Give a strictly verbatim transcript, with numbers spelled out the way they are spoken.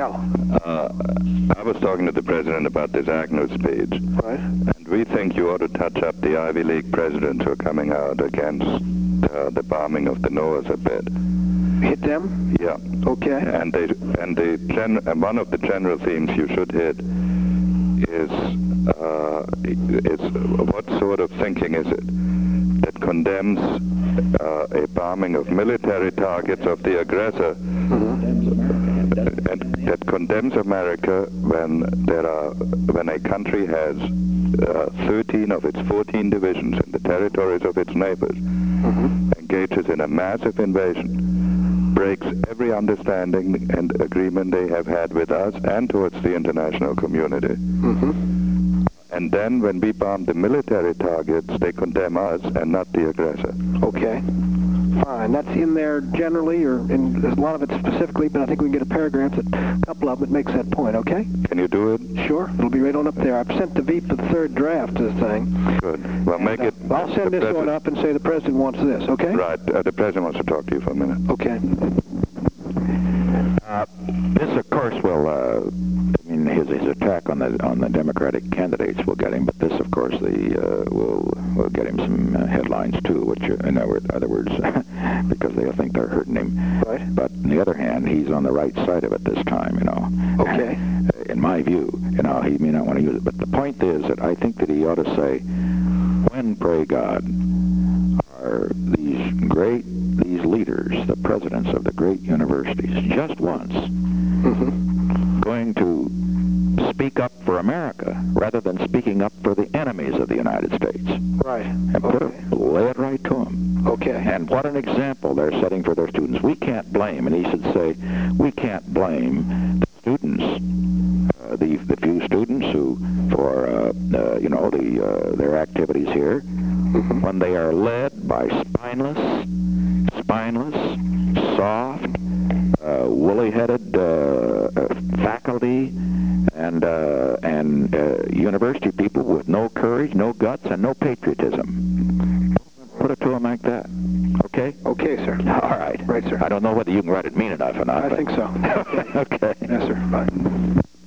Al. Uh, I was talking to the president about this Agnew speech. Right. And we think you ought to touch up the Ivy League presidents who are coming out against uh, the bombing of the Noahs a bit. Hit them? Yeah. Okay. And they and the gen, and one of the general themes you should hit is uh, is what sort of thinking is it that condemns uh, a bombing of military targets of the aggressor, Mm-hmm. and that condemns America when there are when a country has uh, thirteen of its fourteen divisions in the territories of its neighbors, Mm-hmm. engages in a massive invasion, breaks every understanding and agreement they have had with us and towards the international community. Mm-hmm. And then when we bomb the military targets, they condemn us and not the aggressor. Okay. Fine. That's in there generally, or in a lot of it specifically, but I think we can get a paragraph that a couple of them makes that point, okay? Can you do it? Sure. It'll be right on up there. I've sent the V for the third draft of the thing. Good. Well, make And, uh, it... I'll send the this one presi- up and say the president wants this, okay? Right. Uh, the president wants to talk to you for a minute. Okay. Uh, this, of course, will, uh, I mean, his, his attack on the on the Democratic candidates will get him, but this, of course, the uh, will will get him some uh, headlines too, which, uh, in other other words, because they'll think they're hurting him. Right. But on the other hand, he's on the right side of it this time, you know. Okay. In my view, you know, he may not want to use it, but the point is that I think that he ought to say, when, pray God, are these great, these leaders, the presidents of the great universities, just once, Mm-hmm. going to speak up for America rather than speaking up for the enemies of the United States? Right. And put Okay. it, lay it right to them. Okay. And what an example they're setting for their students. We can't blame, and he should say, we can't blame the students, uh, the, the few students who, for, uh, uh, you know, the uh, their activities here, Mm-hmm. when they are led by spineless, spineless, soft, uh, woolly-headed uh, uh, faculty and uh, and uh, university people with no courage, no guts, and no patriotism. Put it to them like that. Okay? Okay, sir. All right. Right, sir. I don't know whether you can write it mean enough or not. I but- think so. Okay. Yes, sir. Bye.